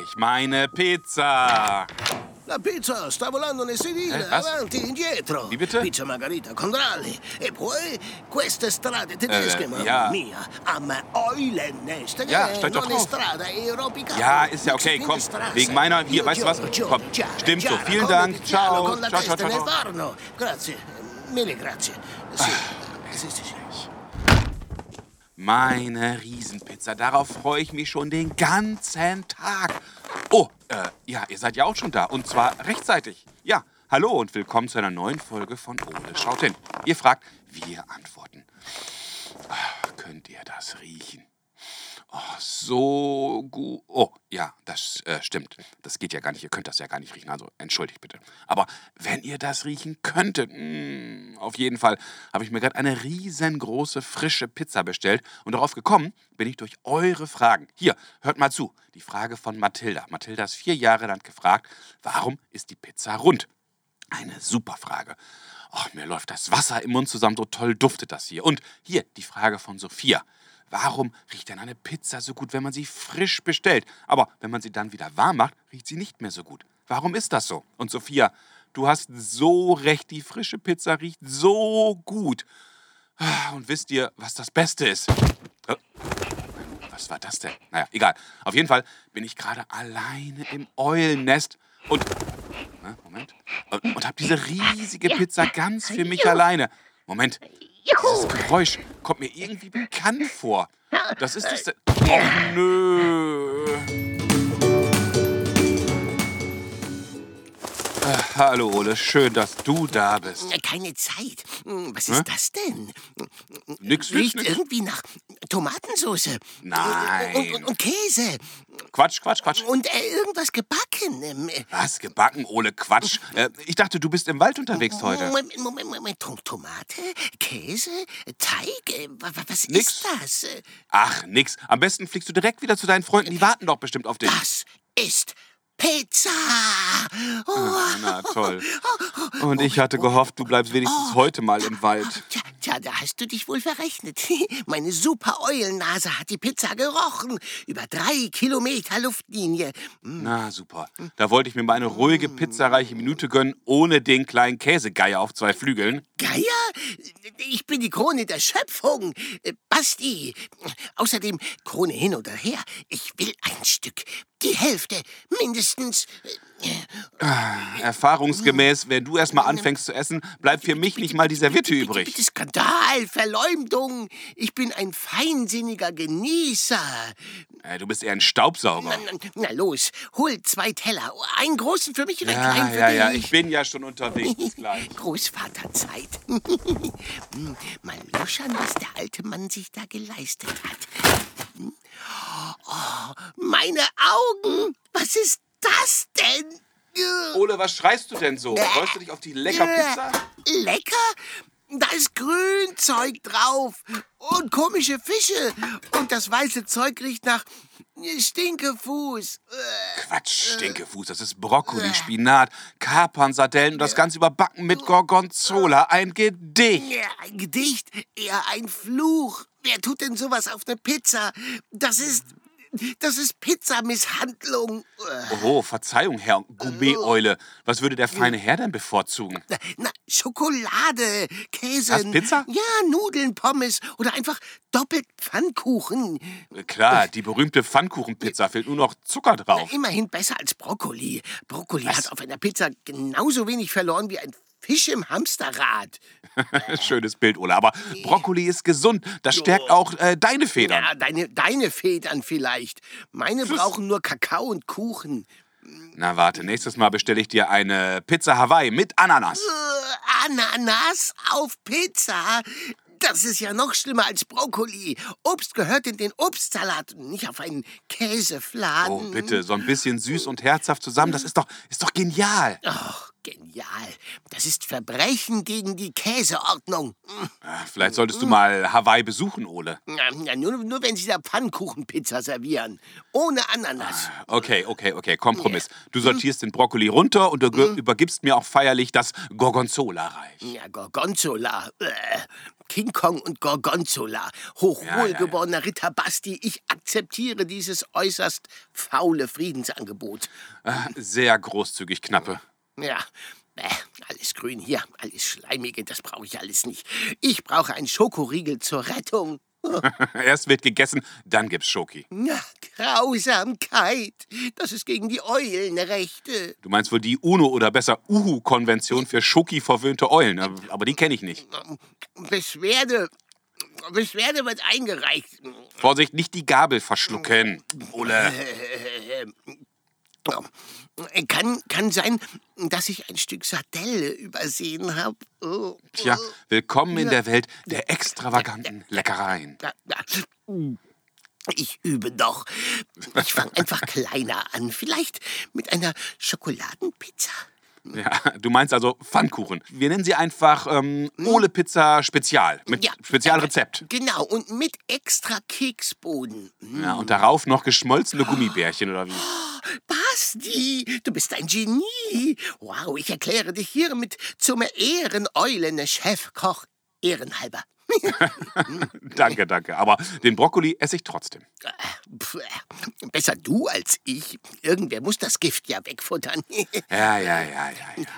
ich meine Pizza. La pizza sta volando nel sedile, Was? avanti, indietro. Wie bitte? Pizza Margherita con ralli. E poi queste strade tedesche, mamma ja. mia. Am Eulennest. Ja, steig doch non è drauf. strada, è Europicale. Ja, ist ja okay, komm. Wegen meiner, hier, weißt du was? Komm, stimmt so, vielen Dank. Ciao. Con la Ciao, testa ciao, nel ciao. forno. Grazie, mille grazie. Sì, sì. Meine Riesenpizza, darauf freue ich mich schon den ganzen Tag. Oh, ja, ihr seid ja auch schon da und zwar rechtzeitig. Ja, hallo und willkommen zu einer neuen Folge von Ole schaut hin. Ihr fragt, wir antworten. Könnt ihr das riechen? Oh, so gut. Oh, ja, das stimmt. Das geht ja gar nicht. Ihr könnt das ja gar nicht riechen. Also entschuldigt bitte. Aber wenn ihr das riechen könntet, auf jeden Fall habe ich mir gerade eine riesengroße frische Pizza bestellt. Und darauf gekommen bin ich durch eure Fragen. Hier, hört mal zu. Die Frage von Mathilda. Mathilda ist 4 Jahre lang gefragt, warum ist die Pizza rund? Eine super Frage. Och, mir läuft das Wasser im Mund zusammen. So toll duftet das hier. Und hier die Frage von Sophia. Warum riecht denn eine Pizza so gut, wenn man sie frisch bestellt? Aber wenn man sie dann wieder warm macht, riecht sie nicht mehr so gut. Warum ist das so? Und Sophia, du hast so recht, die frische Pizza riecht so gut. Und wisst ihr, was das Beste ist? Was war das denn? Naja, egal. Auf jeden Fall bin ich gerade alleine im Eulennest und habe diese riesige Pizza ganz für mich alleine. Moment. Dieses Geräusch kommt mir irgendwie bekannt vor. Das ist das... Oh, nö. Hallo, Ole. Schön, dass du da bist. Keine Zeit. Was ist das denn? Nix. Riecht irgendwie nach Tomatensauce. Nein. Und Käse. Quatsch. Und irgendwas gebacken. Was? Gebacken, Ole? Quatsch. Ich dachte, du bist im Wald unterwegs heute. Moment. Tomate? Käse? Teig? Was Nix. ist das? Ach, nix. Am besten fliegst du direkt wieder zu deinen Freunden. Die warten doch bestimmt auf dich. Das ist Pizza! Na toll. Und ich hatte gehofft, du bleibst wenigstens heute mal im Wald. Tja, da hast du dich wohl verrechnet. Meine super Eulennase hat die Pizza gerochen. Über 3 Kilometer Luftlinie. Na super. Da wollte ich mir mal eine ruhige, pizzareiche Minute gönnen, ohne den kleinen Käsegeier auf 2 Flügeln. Geier? Ich bin die Krone der Schöpfung. Basti. Außerdem, Krone hin oder her, ich will ein Stück. Die Hälfte, mindestens. Erfahrungsgemäß, wenn du erst mal anfängst zu essen, bleibt für mich nicht mal die Serviette übrig. Bitte Skandal, Verleumdung. Ich bin ein feinsinniger Genießer. Du bist eher ein Staubsauger. Na los, hol 2 Teller. Einen großen für mich und einen kleinen für dich. Ja, ich bin ja schon unterwegs. Bis gleich. Großvaterzeit. Mal luschern, was der alte Mann sich da geleistet hat. Oh, meine Augen! Was ist das denn? Ole, was schreist du denn so? Freust du dich auf die lecker Pizza? Lecker? Da ist Grünzeug drauf und komische Fische. Und das weiße Zeug riecht nach Stinkefuß. Quatsch, Stinkefuß. Das ist Brokkoli, Spinat, Kapern, Sardellen und das Ganze überbacken mit Gorgonzola. Ein Gedicht. Ja, ein Gedicht? Eher ein Fluch. Wer tut denn sowas auf eine Pizza? Das ist Pizzamisshandlung. Oh, Verzeihung, Herr Gourmet-Eule. Was würde der feine Herr denn bevorzugen? Na, Schokolade, Käse. Was, Pizza? Ja, Nudeln, Pommes oder einfach doppelt Pfannkuchen. Klar, die berühmte Pfannkuchenpizza, fehlt nur noch Zucker drauf. Na, immerhin besser als Brokkoli. Brokkoli hat auf einer Pizza genauso wenig verloren wie ein Fisch im Hamsterrad. Schönes Bild, Ole. Aber Brokkoli ist gesund. Das stärkt auch deine Federn. Ja, deine Federn vielleicht. Meine brauchen nur Kakao und Kuchen. Na warte, nächstes Mal bestelle ich dir eine Pizza Hawaii mit Ananas. Ananas auf Pizza? Das ist ja noch schlimmer als Brokkoli. Obst gehört in den Obstsalat, nicht auf einen Käsefladen. Oh, bitte, so ein bisschen süß und herzhaft zusammen, das ist doch genial. Ach, genial. Das ist Verbrechen gegen die Käseordnung. Vielleicht solltest du mal Hawaii besuchen, Ole. Ja, nur wenn sie da Pfannkuchenpizza servieren. Ohne Ananas. Okay, Kompromiss. Du sortierst den Brokkoli runter und du übergibst mir auch feierlich das Gorgonzola-Reich. Ja, Gorgonzola. King Kong und Gorgonzola. Hochwohlgeborener Ritter Basti, ich akzeptiere dieses äußerst faule Friedensangebot. Sehr großzügig, Knappe. Ja, alles grün hier, alles Schleimige, das brauche ich alles nicht. Ich brauche einen Schokoriegel zur Rettung. Erst wird gegessen, dann gibt's Schoki. Ja, Grausamkeit, das ist gegen die Eulenrechte. Du meinst wohl die UNO oder besser UHU-Konvention für Schoki-verwöhnte Eulen, aber die kenne ich nicht. Beschwerde wird eingereicht. Vorsicht, nicht die Gabel verschlucken, Ole. Kann sein, dass ich ein Stück Sardelle übersehen habe. Tja, willkommen in der Welt der extravaganten Leckereien. Ich übe doch. Ich fange einfach kleiner an. Vielleicht mit einer Schokoladenpizza. Ja, du meinst also Pfannkuchen. Wir nennen sie einfach Ole Pizza Spezial. Mit Spezialrezept. Genau, und mit extra Keksboden. Ja, und darauf noch geschmolzene Gummibärchen, oder wie? Basti, du bist ein Genie. Wow, ich erkläre dich hiermit zum Ehreneulene Chefkoch ehrenhalber. Danke. Aber den Brokkoli esse ich trotzdem. Besser du als ich. Irgendwer muss das Gift ja wegfuttern. Ja.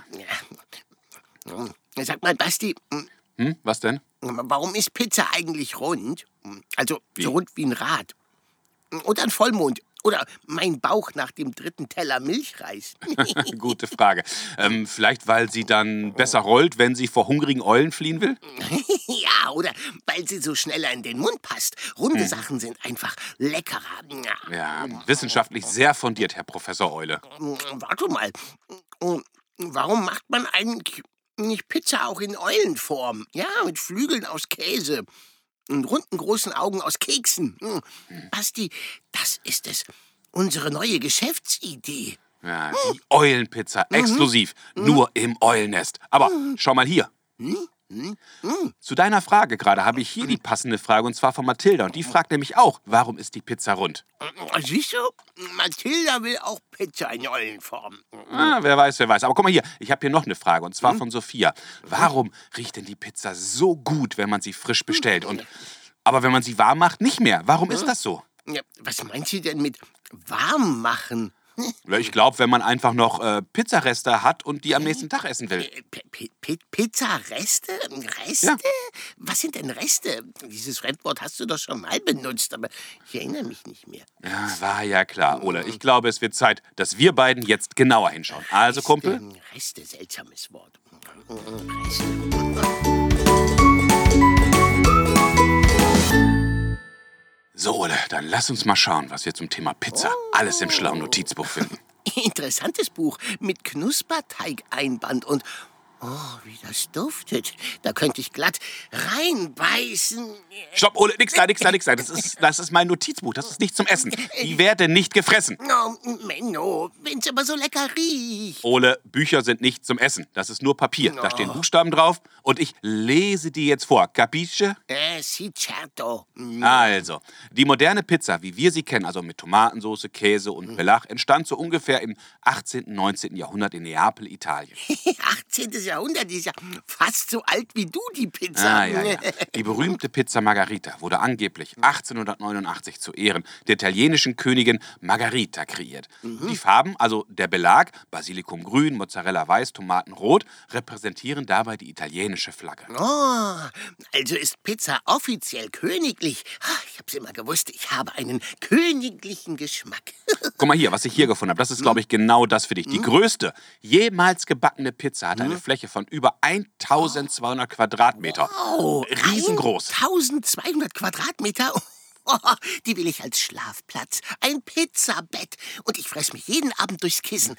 Sag mal, Basti, Was denn? warum ist Pizza eigentlich rund? Also Wie? so rund wie ein Rad. Und ein Vollmond. Oder mein Bauch nach dem 3. Teller Milchreis. Gute Frage. Vielleicht, weil sie dann besser rollt, wenn sie vor hungrigen Eulen fliehen will? Ja, oder weil sie so schneller in den Mund passt. Runde Sachen sind einfach leckerer. Ja, wissenschaftlich sehr fundiert, Herr Professor Eule. Warte mal. Warum macht man eigentlich nicht Pizza auch in Eulenform? Ja, mit Flügeln aus Käse und runden großen Augen aus Keksen. Basti, das ist es. Unsere neue Geschäftsidee. Ja, die Eulenpizza, exklusiv, nur im Eulennest. Aber schau mal hier. Zu deiner Frage gerade habe ich hier die passende Frage, und zwar von Mathilda. Und die fragt nämlich auch, warum ist die Pizza rund? Siehst du, Mathilda will auch Pizza in Eulenform. Wer weiß. Aber guck mal hier, ich habe hier noch eine Frage, und zwar von Sophia. Warum riecht denn die Pizza so gut, wenn man sie frisch bestellt? Aber wenn man sie warm macht, nicht mehr. Warum ist das so? Ja, was meint sie denn mit warm machen? Ich glaube, wenn man einfach noch Pizzareste hat und die am nächsten Tag essen will. Pizzareste? Reste? Ja. Was sind denn Reste? Dieses Fremdwort hast du doch schon mal benutzt, aber ich erinnere mich nicht mehr. Ja, war ja klar, Ole. Ich glaube, es wird Zeit, dass wir beiden jetzt genauer hinschauen. Also, Kumpel? Reste, seltsames Wort. Reste. So, Ole, dann lass uns mal schauen, was wir zum Thema Pizza alles im schlauen Notizbuch finden. Interessantes Buch mit Knusperteigeinband und wie das duftet. Da könnte ich glatt reinbeißen. Stopp, Ole, nix da. Das ist mein Notizbuch, das ist nicht zum Essen. Die werden nicht gefressen. Oh, Menno, wenn's aber so lecker riecht. Ole, Bücher sind nicht zum Essen. Das ist nur Papier. Da stehen Buchstaben drauf und ich lese die jetzt vor. Capisce? Si, certo. Also, die moderne Pizza, wie wir sie kennen, also mit Tomatensauce, Käse und Belach, entstand so ungefähr im 18. und 19. Jahrhundert in Neapel, Italien. 18. Jahrhundert ist ja fast so alt wie du, die Pizza. Ja. Die berühmte Pizza Margherita wurde angeblich 1889 zu Ehren der italienischen Königin Margherita kreiert. Die Farben, also der Belag, Basilikum grün, Mozzarella weiß, Tomaten rot, repräsentieren dabei die italienische Flagge. Oh, also ist Pizza offiziell königlich. Ich hab's immer gewusst, ich habe einen königlichen Geschmack. Guck mal hier, was ich hier gefunden habe. Das ist, glaube ich, genau das für dich. Die größte jemals gebackene Pizza hat eine Fläche von über 1200 Quadratmeter. Wow, Riesengroß. 1200 Quadratmeter? Die will ich als Schlafplatz. Ein Pizzabett. Und ich fress mich jeden Abend durchs Kissen.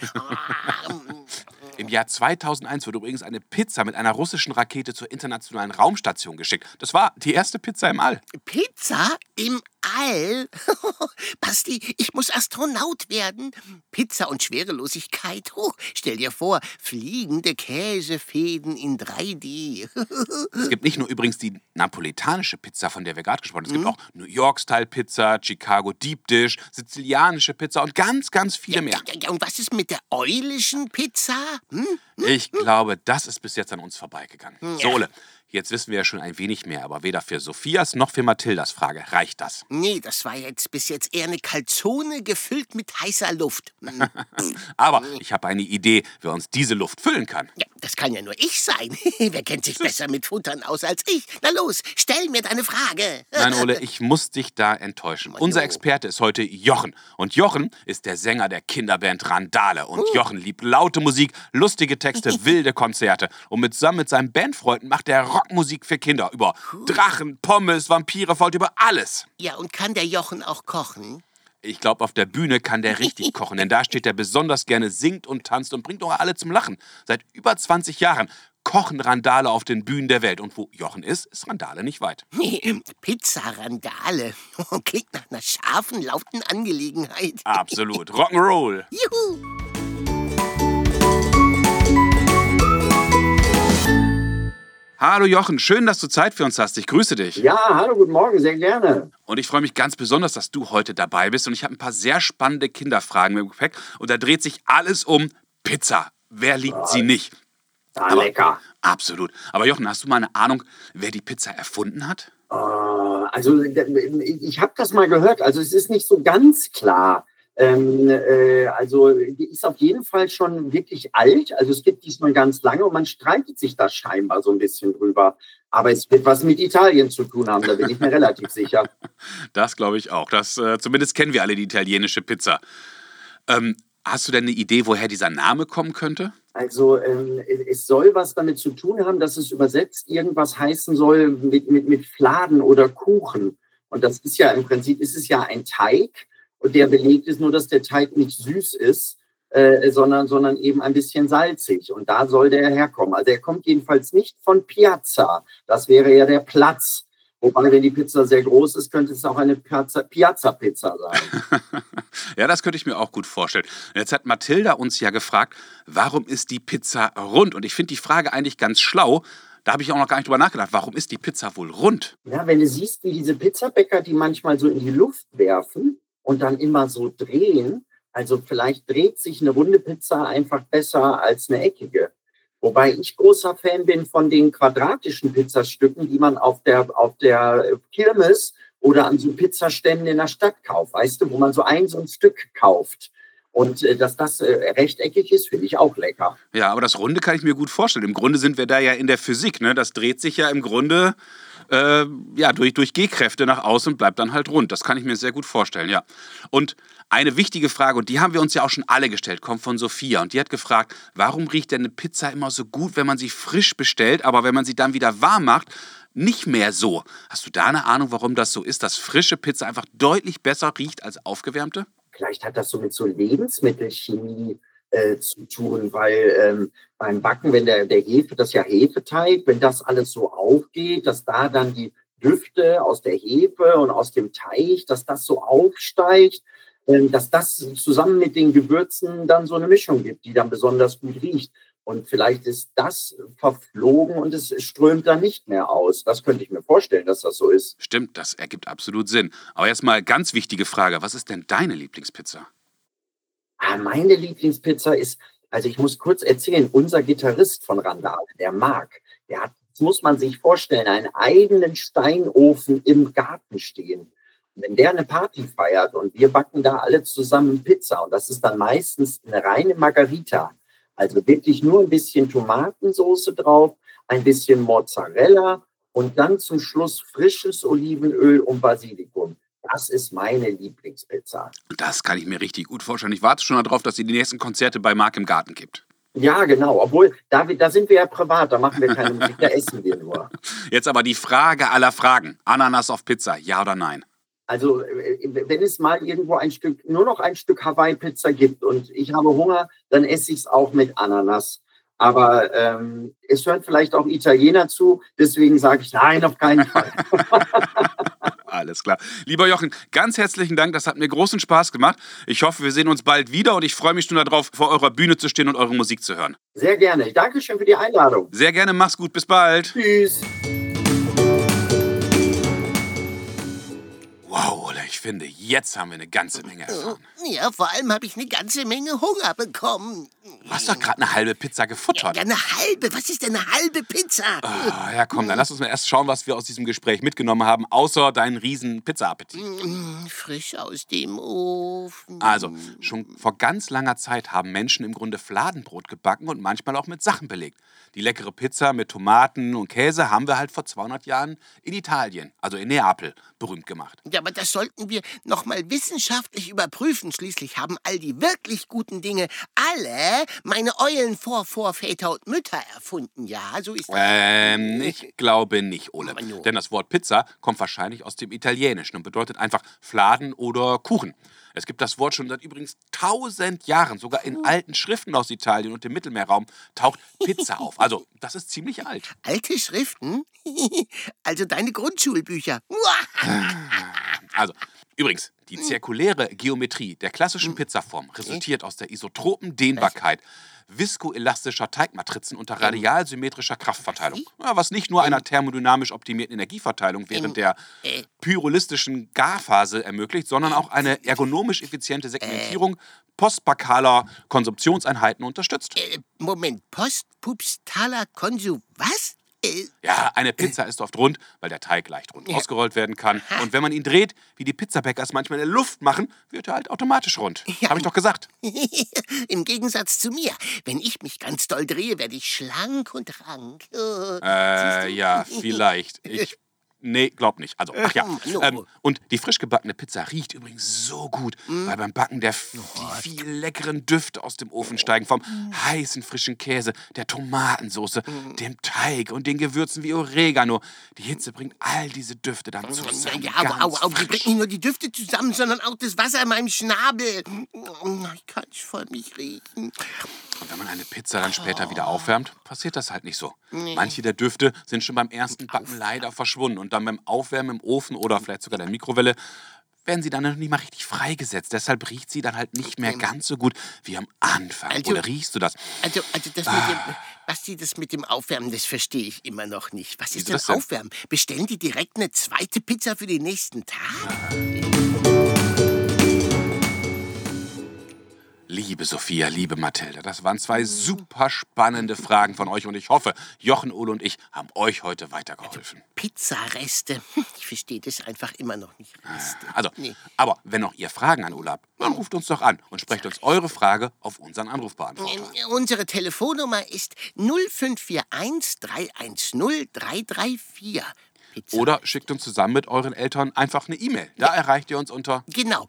Im Jahr 2001 wurde übrigens eine Pizza mit einer russischen Rakete zur internationalen Raumstation geschickt. Das war die erste Pizza im All. Pizza im All? Basti, ich muss Astronaut werden. Pizza und Schwerelosigkeit. Stell dir vor, fliegende Käsefäden in 3D. Es gibt nicht nur übrigens die napolitanische Pizza, von der wir gerade gesprochen haben. Es gibt auch New York-Style-Pizza, Chicago Deep Dish, sizilianische Pizza und ganz, ganz viele mehr. Ja, und was ist mit der eulischen Pizza? Ich glaube, das ist bis jetzt an uns vorbeigegangen. So, Ole, Jetzt wissen wir ja schon ein wenig mehr, aber weder für Sophias noch für Mathildas Frage reicht das. Nee, das war jetzt bis jetzt eher eine Calzone gefüllt mit heißer Luft. Aber ich habe eine Idee, wer uns diese Luft füllen kann. Ja, das kann ja nur ich sein. Wer kennt sich besser mit Futtern aus als ich? Na los, stell mir deine Frage. Nein, Ole, ich muss dich da enttäuschen. Unser Experte ist heute Jochen. Und Jochen ist der Sänger der Kinderband Randale. Und Jochen liebt laute Musik, lustige Texte, wilde Konzerte. Und zusammen mit seinen Bandfreunden macht er Rockmusik für Kinder. Über Drachen, Pommes, Vampire, Volt, über alles. Ja, und kann der Jochen auch kochen? Ich glaube, auf der Bühne kann der richtig kochen, denn da steht er besonders gerne, singt und tanzt und bringt auch alle zum Lachen. Seit über 20 Jahren kochen Randale auf den Bühnen der Welt. Und wo Jochen ist Randale nicht weit. Pizza Randale. Klingt nach einer scharfen, lauten Angelegenheit. Absolut. Rock'n'Roll. Juhu! Hallo Jochen, schön, dass du Zeit für uns hast. Ich grüße dich. Ja, hallo, guten Morgen, sehr gerne. Und ich freue mich ganz besonders, dass du heute dabei bist. Und ich habe ein paar sehr spannende Kinderfragen im Gepäck. Und da dreht sich alles um Pizza. Wer liebt sie nicht? Lecker. Absolut. Aber Jochen, hast du mal eine Ahnung, wer die Pizza erfunden hat? Also, ich habe das mal gehört. Also, es ist nicht so ganz klar. Also, die ist auf jeden Fall schon wirklich alt. Also, es gibt diesmal ganz lange und man streitet sich da scheinbar so ein bisschen drüber. Aber es wird was mit Italien zu tun haben, da bin ich mir relativ sicher. Das glaube ich auch. Zumindest kennen wir alle die italienische Pizza. Hast du denn eine Idee, woher dieser Name kommen könnte? Also es soll was damit zu tun haben, dass es übersetzt irgendwas heißen soll mit Fladen oder Kuchen. Und das ist ja im Prinzip, ist es ja ein Teig. Und der belegt ist nur, dass der Teig nicht süß ist, sondern eben ein bisschen salzig. Und da soll der herkommen. Also er kommt jedenfalls nicht von Piazza. Das wäre ja der Platz. Wobei, wenn die Pizza sehr groß ist, könnte es auch eine Piazza-Pizza sein. Ja, das könnte ich mir auch gut vorstellen. Jetzt hat Mathilda uns ja gefragt, warum ist die Pizza rund? Und ich finde die Frage eigentlich ganz schlau. Da habe ich auch noch gar nicht drüber nachgedacht. Warum ist die Pizza wohl rund? Ja, wenn du siehst, wie diese Pizzabäcker die manchmal so in die Luft werfen und dann immer so drehen, also vielleicht dreht sich eine runde Pizza einfach besser als eine eckige. Wobei ich großer Fan bin von den quadratischen Pizzastücken, die man auf der Kirmes oder an so Pizzaständen in der Stadt kauft, weißt du, wo man so ein Stück kauft. Und dass das rechteckig ist, finde ich auch lecker. Ja, aber das Runde kann ich mir gut vorstellen. Im Grunde sind wir da ja in der Physik, ne? Das dreht sich ja im Grunde durch G-Kräfte nach außen und bleibt dann halt rund. Das kann ich mir sehr gut vorstellen, ja. Und eine wichtige Frage, und die haben wir uns ja auch schon alle gestellt, kommt von Sophia. Und die hat gefragt, warum riecht denn eine Pizza immer so gut, wenn man sie frisch bestellt, aber wenn man sie dann wieder warm macht, nicht mehr so? Hast du da eine Ahnung, warum das so ist, dass frische Pizza einfach deutlich besser riecht als aufgewärmte? Vielleicht hat das so mit so Lebensmittelchemie zu tun, weil beim Backen, wenn der Hefe, das ist ja Hefeteig, wenn das alles so aufgeht, dass da dann die Düfte aus der Hefe und aus dem Teig, dass das so aufsteigt, dass das zusammen mit den Gewürzen dann so eine Mischung gibt, die dann besonders gut riecht. Und vielleicht ist das verflogen und es strömt dann nicht mehr aus. Das könnte ich mir vorstellen, dass das so ist. Stimmt, das ergibt absolut Sinn. Aber jetzt mal ganz wichtige Frage, was ist denn deine Lieblingspizza? Meine Lieblingspizza ist, also ich muss kurz erzählen, unser Gitarrist von Randale, der Marc, der hat, das muss man sich vorstellen, einen eigenen Steinofen im Garten stehen. Und wenn der eine Party feiert und wir backen da alle zusammen Pizza und das ist dann meistens eine reine Margarita, also wirklich nur ein bisschen Tomatensauce drauf, ein bisschen Mozzarella und dann zum Schluss frisches Olivenöl und Basilikum. Das ist meine Lieblingspizza. Das kann ich mir richtig gut vorstellen. Ich warte schon darauf, dass sie die nächsten Konzerte bei Marc im Garten gibt. Ja, genau. Obwohl, da sind wir ja privat, da machen wir keine Musik, da essen wir nur. Jetzt aber die Frage aller Fragen. Ananas auf Pizza, ja oder nein? Also, wenn es mal irgendwo nur noch ein Stück Hawaii-Pizza gibt und ich habe Hunger, dann esse ich es auch mit Ananas. Aber es hören vielleicht auch Italiener zu, deswegen sage ich nein, auf keinen Fall. Alles klar. Lieber Jochen, ganz herzlichen Dank. Das hat mir großen Spaß gemacht. Ich hoffe, wir sehen uns bald wieder und ich freue mich schon darauf, vor eurer Bühne zu stehen und eure Musik zu hören. Sehr gerne. Dankeschön für die Einladung. Sehr gerne. Mach's gut. Bis bald. Tschüss. Wow, Ole, ich finde, jetzt haben wir eine ganze Menge erfahren. Ja, vor allem habe ich eine ganze Menge Hunger bekommen. Du hast doch gerade eine halbe Pizza gefuttert. Ja, eine halbe. Was ist denn eine halbe Pizza? Ja, komm, dann lass uns mal erst schauen, was wir aus diesem Gespräch mitgenommen haben, außer deinen riesen Pizza-Appetit. Frisch aus dem Ofen. Also, schon vor ganz langer Zeit haben Menschen im Grunde Fladenbrot gebacken und manchmal auch mit Sachen belegt. Die leckere Pizza mit Tomaten und Käse haben wir halt vor 200 Jahren in Italien, also in Neapel, berühmt gemacht. Ja, aber das sollten wir noch mal wissenschaftlich überprüfen. Schließlich haben all die wirklich guten Dinge alle meine Eulenvorväter und Mütter erfunden. Ja, so ist das. Ich glaube nicht, Ole. Aber nur. Denn das Wort Pizza kommt wahrscheinlich aus dem Italienischen und bedeutet einfach Fladen oder Kuchen. Es gibt das Wort schon seit übrigens 1000 Jahren. Sogar in alten Schriften aus Italien und dem Mittelmeerraum taucht Pizza auf. Also, das ist ziemlich alt. Alte Schriften? Also deine Grundschulbücher. Also, übrigens, die zirkuläre Geometrie der klassischen Pizzaform resultiert aus der isotropen Dehnbarkeit viskoelastischer Teigmatrizen unter radialsymmetrischer Kraftverteilung. Ja, was nicht nur einer thermodynamisch optimierten Energieverteilung während der pyrolistischen Garphase ermöglicht, sondern auch eine ergonomisch effiziente Segmentierung postbakaler Konsumptionseinheiten unterstützt. Moment, postpupstaler Konsum. Was? Ja, eine Pizza ist oft rund, weil der Teig leicht rund ausgerollt werden kann. Und wenn man ihn dreht, wie die Pizzabäcker es manchmal in der Luft machen, wird er halt automatisch rund. Ja. Habe ich doch gesagt. Im Gegensatz zu mir. Wenn ich mich ganz doll drehe, werde ich schlank und rank. Ja, vielleicht. Nee, glaub nicht. Also, ach ja. Und die frisch gebackene Pizza riecht übrigens so gut, weil beim Backen die viel leckeren Düfte aus dem Ofen steigen. Vom heißen, frischen Käse, der Tomatensauce, dem Teig und den Gewürzen wie Oregano. Die Hitze bringt all diese Düfte dann zusammen. Ja, aber die bringt nicht nur die Düfte zusammen, sondern auch das Wasser in meinem Schnabel. Ich kann es voll mich riechen. Und wenn man eine Pizza dann später wieder aufwärmt, passiert das halt nicht so. Manche der Düfte sind schon beim ersten Backen leider verschwunden. Und dann beim Aufwärmen im Ofen oder vielleicht sogar der Mikrowelle werden sie dann noch nicht mal richtig freigesetzt. Deshalb riecht sie dann halt nicht mehr ganz so gut wie am Anfang. Oder riechst du das? Also das mit dem, Basti, das mit dem Aufwärmen, das verstehe ich immer noch nicht. Was ist denn Aufwärmen? Bestellen die direkt eine zweite Pizza für den nächsten Tag? Liebe Sophia, liebe Mathilda, das waren zwei super spannende Fragen von euch und ich hoffe, Jochen, Ole und ich haben euch heute weitergeholfen. Pizzareste. Ich verstehe das einfach immer noch nicht. Also, aber wenn auch ihr Fragen an Ole habt, dann ruft uns doch an und sprecht uns eure Frage auf unseren Anrufbeantworter. Unsere Telefonnummer ist 0541 310 334. Oder schickt uns zusammen mit euren Eltern einfach eine E-Mail. Da erreicht ihr uns unter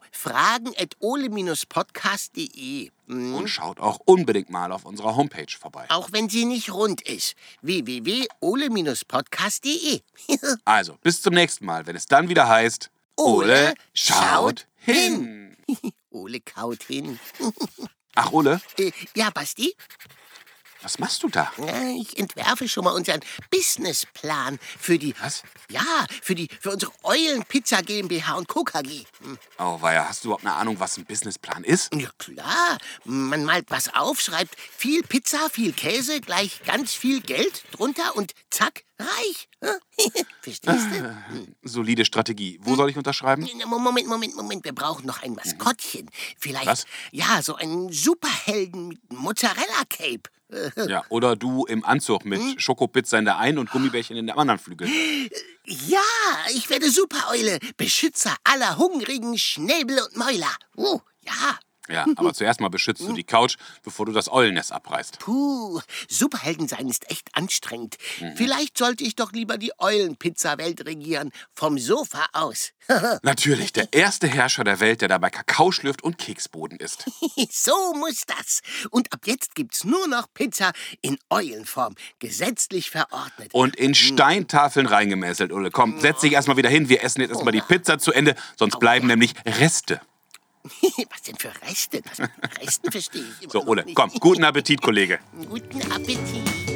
fragen@ole-podcast.de. Und schaut auch unbedingt mal auf unserer Homepage vorbei. Auch wenn sie nicht rund ist. www.ole-podcast.de. Also, bis zum nächsten Mal, wenn es dann wieder heißt, Ole schaut hin. Ole kaut hin. Ach, Ole? Ja, Basti? Was machst du da? Ich entwerfe schon mal unseren Businessplan für die... Was? Ja, für unsere Eulenpizza GmbH und Co. KG. Oh, weia, hast du überhaupt eine Ahnung, was ein Businessplan ist? Ja, klar. Man malt was auf, schreibt viel Pizza, viel Käse, gleich ganz viel Geld drunter und zack, reich. Verstehst du? Solide Strategie. Wo soll ich unterschreiben? Moment. Wir brauchen noch ein Maskottchen. Vielleicht, Was? ja, so einen Superhelden mit Mozzarella-Cape. Ja, oder du im Anzug mit Schokopizza in der einen und Gummibärchen in der anderen Flügel. Ja, ich werde Supereule, Beschützer aller hungrigen Schnäbel und Mäuler. Ja. Ja, aber zuerst mal beschützt du die Couch, bevor du das Eulennest abreißt. Superhelden sein ist echt anstrengend. Vielleicht sollte ich doch lieber die Eulenpizza-Welt regieren. Vom Sofa aus. Natürlich, der erste Herrscher der Welt, der dabei Kakao schlürft und Keksboden isst. So muss das. Und ab jetzt gibt's nur noch Pizza in Eulenform. Gesetzlich verordnet. Und in Steintafeln reingemesselt, Ole. Komm, setz dich erstmal wieder hin. Wir essen jetzt erstmal die Pizza zu Ende, sonst bleiben nämlich Reste. Was denn für Reste? Das mit Resten verstehe ich immer So, noch Ole, nicht. komm, guten Appetit, Kollege. Guten Appetit.